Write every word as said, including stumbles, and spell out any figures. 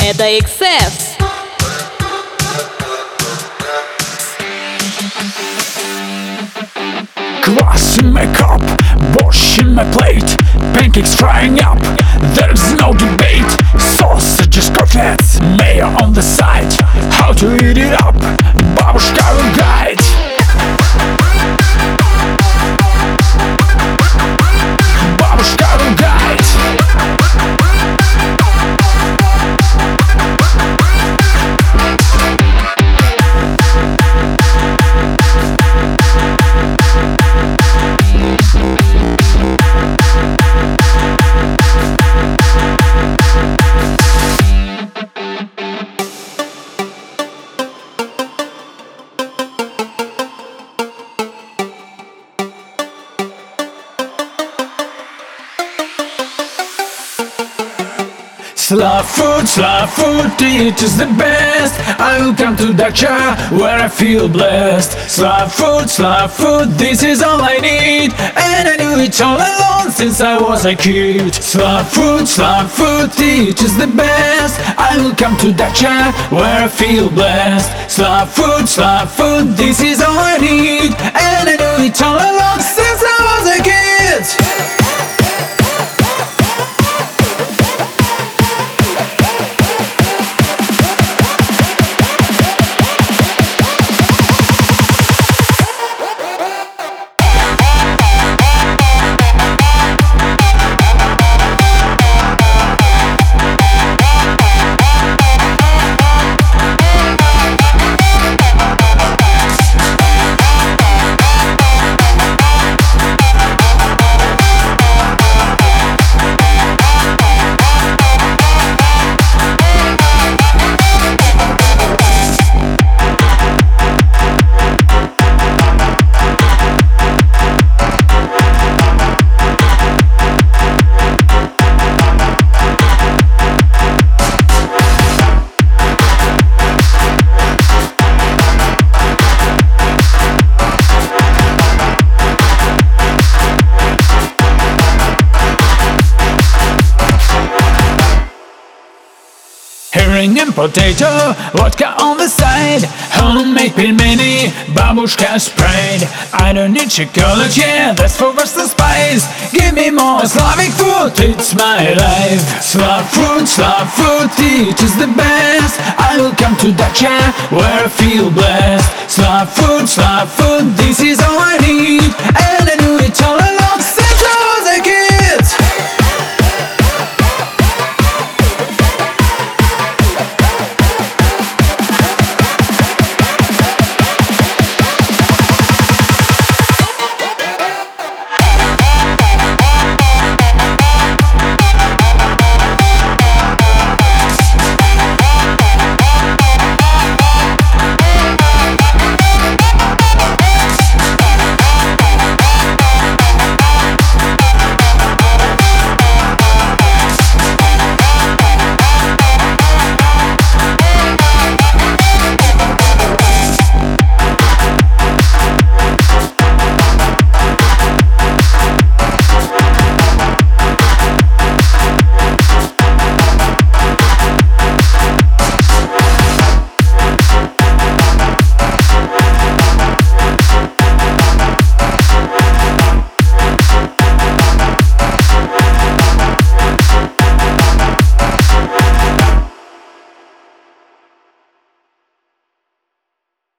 Это Excess. Kvass in my cup, borscht in my plate, pancakes frying up, there's no debate. Sausages, croquettes, mayo on the side, how to eat it up, Babushka will guide. Babushka will guide. Slav food, Slav food, it is the best. I will come to Dacha where I feel blessed. Slav food, Slav food, this is all I need, and I knew it all along since I was a kid. Slav food, Slav food, it is the best. I will come to Dacha where I feel blessed. Slav food, Slav food, this is all I need, and I knew it all along since I was a kid. Herring and potato, vodka on the side, homemade pelmeni, babushka's pride. I don't need chocolate, yeah, that's for Western spice. Give me more Slavic food, it's my life. Slav food, Slav food, it is the best. I will come to Dacha where I feel blessed. Slav food, Slav food, this is all I need, and I knew it all along.